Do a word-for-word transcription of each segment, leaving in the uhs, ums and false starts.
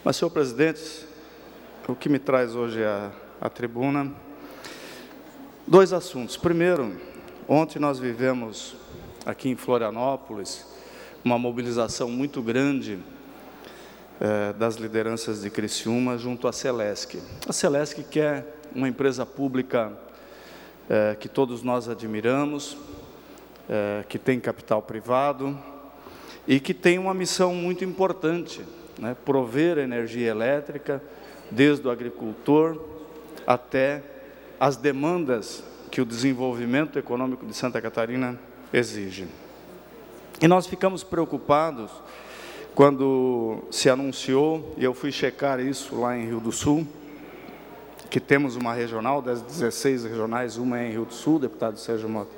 Mas, senhor presidente, o que me traz hoje à, à tribuna, dois assuntos. Primeiro, ontem nós vivemos aqui em Florianópolis uma mobilização muito grande eh, das lideranças de Criciúma junto à Celesc. A Celesc, que é uma empresa pública eh, que todos nós admiramos, eh, que tem capital privado e que tem uma missão muito importante, né, prover energia elétrica desde o agricultor até as demandas que o desenvolvimento econômico de Santa Catarina exige. E nós ficamos preocupados quando se anunciou, e eu fui checar isso lá em Rio do Sul, que temos uma regional, das dezesseis regionais, uma é em Rio do Sul, deputado Sérgio Mota.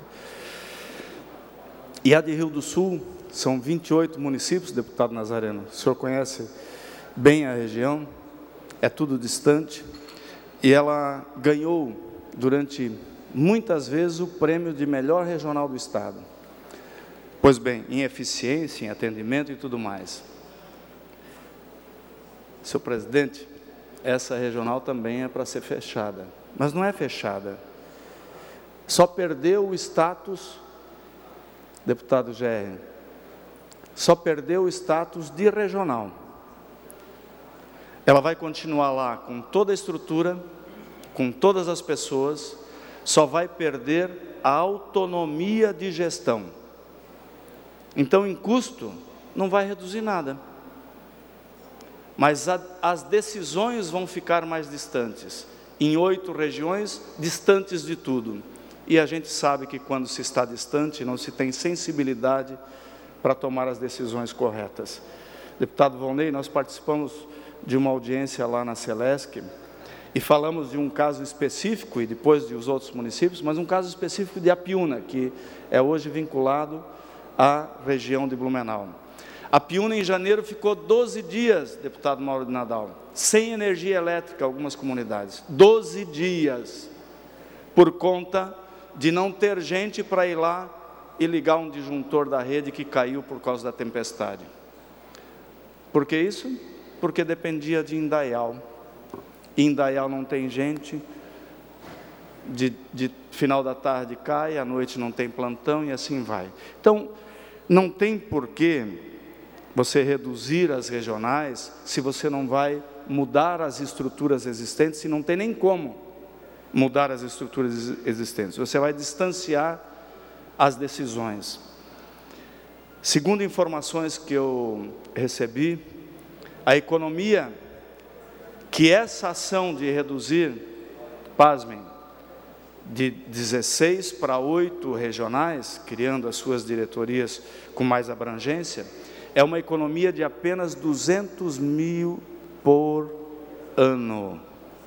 E a de Rio do Sul são vinte e oito municípios, deputado Nazareno. O senhor conhece bem a região, é tudo distante, e ela ganhou durante muitas vezes o prêmio de melhor regional do estado. Pois bem, em eficiência, em atendimento e tudo mais. Senhor presidente, essa regional também é para ser fechada, mas não é fechada. Só perdeu o status, deputado G R, só perdeu o status de regional. Ela vai continuar lá com toda a estrutura, com todas as pessoas, só vai perder a autonomia de gestão. Então, em custo, não vai reduzir nada. Mas a, as decisões vão ficar mais distantes. Em oito regiões, distantes de tudo. E a gente sabe que quando se está distante, não se tem sensibilidade para tomar as decisões corretas. Deputado Volney, nós participamos de uma audiência lá na Celesc, e falamos de um caso específico, e depois de os outros municípios, mas um caso específico de Apiúna, que é hoje vinculado à região de Blumenau. Apiúna, em janeiro, ficou doze dias, deputado Mauro de Nadal, sem energia elétrica, algumas comunidades. doze dias, por conta de não ter gente para ir lá e ligar um disjuntor da rede que caiu por causa da tempestade. Por que isso? Porque dependia de Indaial. Indaial não tem gente, de, de final da tarde cai, à noite não tem plantão e assim vai. Então, não tem porquê você reduzir as regionais se você não vai mudar as estruturas existentes, e não tem nem como mudar as estruturas existentes. Você vai distanciar as decisões. Segundo informações que eu recebi, a economia que essa ação de reduzir, pasmem, de dezesseis para oito regionais, criando as suas diretorias com mais abrangência, é uma economia de apenas duzentos mil por ano.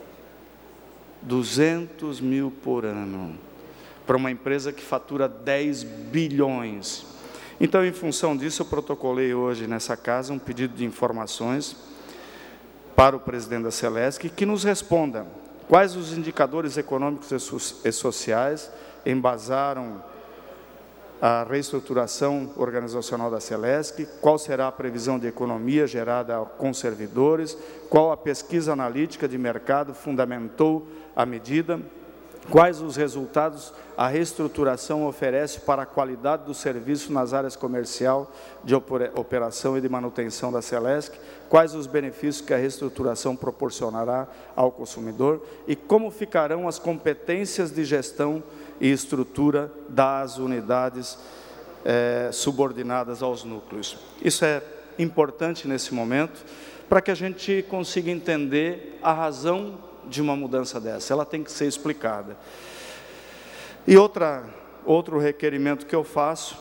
duzentos mil por ano. Para uma empresa que fatura dez bilhões. Então, em função disso, eu protocolei hoje nessa casa um pedido de informações para o presidente da Celesc, que nos responda quais os indicadores econômicos e sociais embasaram a reestruturação organizacional da Celesc, qual será a previsão de economia gerada com servidores, qual a pesquisa analítica de mercado fundamentou a medida, quais os resultados a reestruturação oferece para a qualidade do serviço nas áreas comercial, de operação e de manutenção da Celesc, quais os benefícios que a reestruturação proporcionará ao consumidor e como ficarão as competências de gestão e estrutura das unidades eh, subordinadas aos núcleos. Isso é importante nesse momento, para que a gente consiga entender a razão de uma mudança dessa. Ela tem que ser explicada. E outra, outro requerimento que eu faço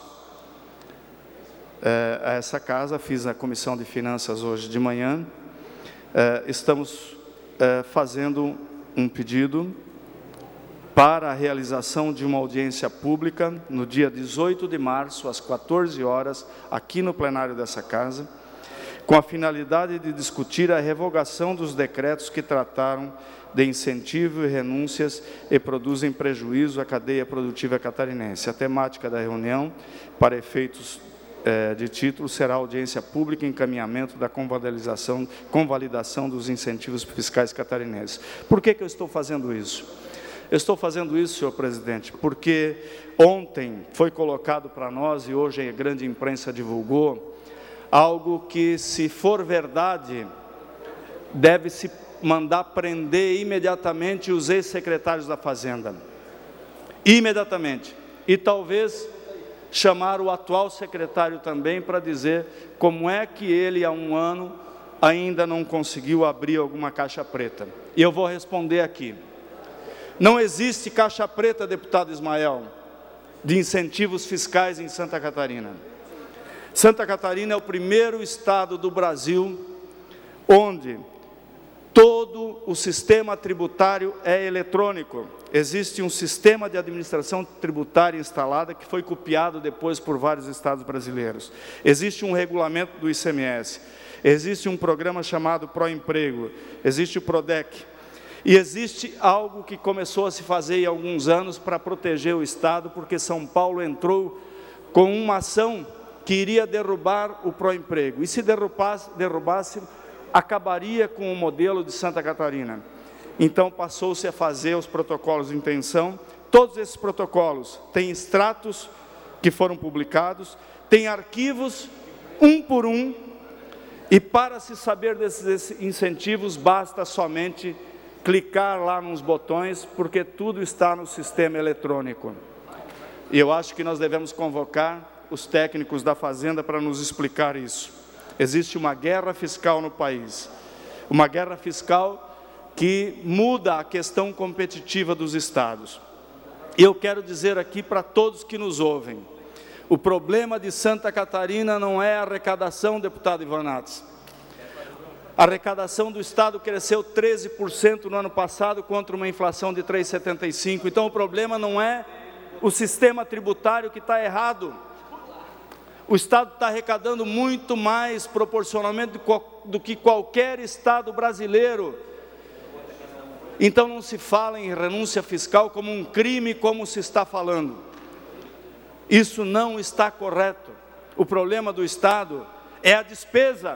é, a essa casa, fiz a Comissão de Finanças hoje de manhã, é, estamos é, fazendo um pedido para a realização de uma audiência pública no dia dezoito de março, às quatorze horas, aqui no plenário dessa casa, com a finalidade de discutir a revogação dos decretos que trataram de incentivo e renúncias e produzem prejuízo à cadeia produtiva catarinense. A temática da reunião, para efeitos é, de título será audiência pública e encaminhamento da convalidação, convalidação dos incentivos fiscais catarinenses. Por que que eu estou fazendo isso? Eu estou fazendo isso, senhor presidente, porque ontem foi colocado para nós, e hoje a grande imprensa divulgou, algo que, se for verdade, deve-se mandar prender imediatamente os ex-secretários da Fazenda. Imediatamente. E talvez chamar o atual secretário também para dizer como é que ele, há um ano, ainda não conseguiu abrir alguma caixa preta. E eu vou responder aqui. Não existe caixa preta, deputado Ismael, de incentivos fiscais em Santa Catarina. Santa Catarina é o primeiro estado do Brasil onde todo o sistema tributário é eletrônico. Existe um sistema de administração tributária instalado que foi copiado depois por vários estados brasileiros. Existe um regulamento do I C M S. Existe um programa chamado Proemprego. Existe o Prodec. E existe algo que começou a se fazer há alguns anos para proteger o estado, porque São Paulo entrou com uma ação que iria derrubar o Proemprego. E se derrubasse, derrubasse acabaria com o modelo de Santa Catarina. Então passou-se a fazer os protocolos de intenção. Todos esses protocolos têm extratos que foram publicados, têm arquivos, um por um, e para se saber desses incentivos, basta somente clicar lá nos botões, porque tudo está no sistema eletrônico. E eu acho que nós devemos convocar os técnicos da Fazenda para nos explicar isso. Existe uma guerra fiscal no país, uma guerra fiscal que muda a questão competitiva dos estados. E eu quero dizer aqui para todos que nos ouvem, o problema de Santa Catarina não é a arrecadação, deputado Ivanatos. A arrecadação do estado cresceu treze por cento no ano passado, contra uma inflação de três vírgula setenta e cinco por cento. Então o problema não é o sistema tributário que está errado. O estado está arrecadando muito mais proporcionalmente do que qualquer estado brasileiro. Então não se fala em renúncia fiscal como um crime, como se está falando. Isso não está correto. O problema do estado é a despesa.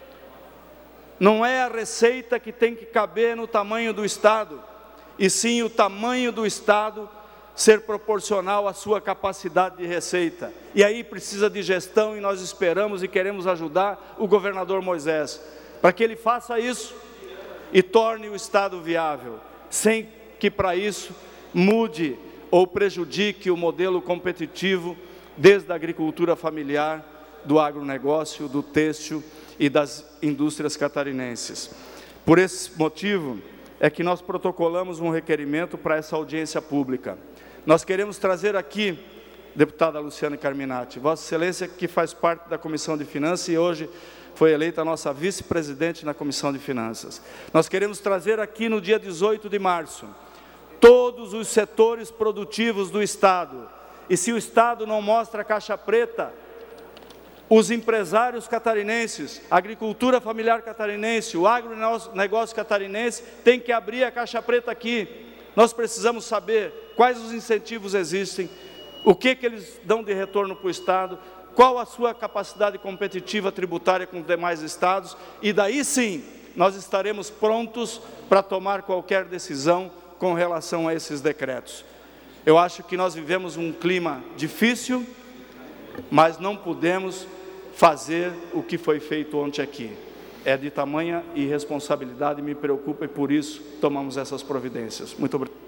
Não é a receita que tem que caber no tamanho do estado, e sim o tamanho do estado ser proporcional à sua capacidade de receita. E aí precisa de gestão, e nós esperamos e queremos ajudar o governador Moisés, para que ele faça isso e torne o estado viável, sem que para isso mude ou prejudique o modelo competitivo, desde a agricultura familiar, do agronegócio, do têxtil e das indústrias catarinenses. Por esse motivo é que nós protocolamos um requerimento para essa audiência pública. Nós queremos trazer aqui, deputada Luciana Carminati, Vossa Excelência, que faz parte da Comissão de Finanças e hoje foi eleita a nossa vice-presidente na Comissão de Finanças. Nós queremos trazer aqui no dia dezoito de março, todos os setores produtivos do estado. E se o estado não mostra a caixa preta, os empresários catarinenses, a agricultura familiar catarinense, o agronegócio catarinense, tem que abrir a caixa preta aqui. Nós precisamos saber quais os incentivos existem, o que, que eles dão de retorno para o estado, qual a sua capacidade competitiva tributária com os demais estados, e daí sim, nós estaremos prontos para tomar qualquer decisão com relação a esses decretos. Eu acho que nós vivemos um clima difícil, mas não podemos fazer o que foi feito ontem aqui. É de tamanha irresponsabilidade, me preocupa, e por isso tomamos essas providências. Muito obrigado.